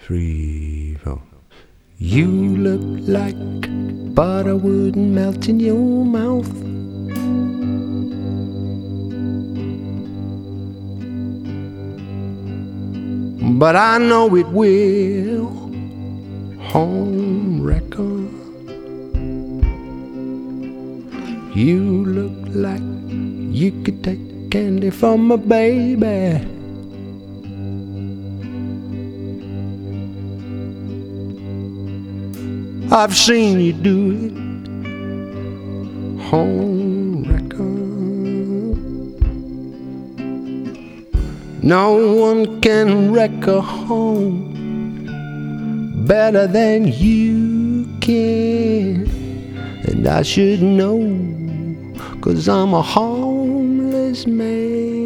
three, four. You look like butter wouldn't melt in your mouth. But I know it will, home wrecker. You look like you could take candy from a baby. I've seen you do it, home wrecker. No one can wreck a home better than you can. And I should know, 'cause I'm a homeless man.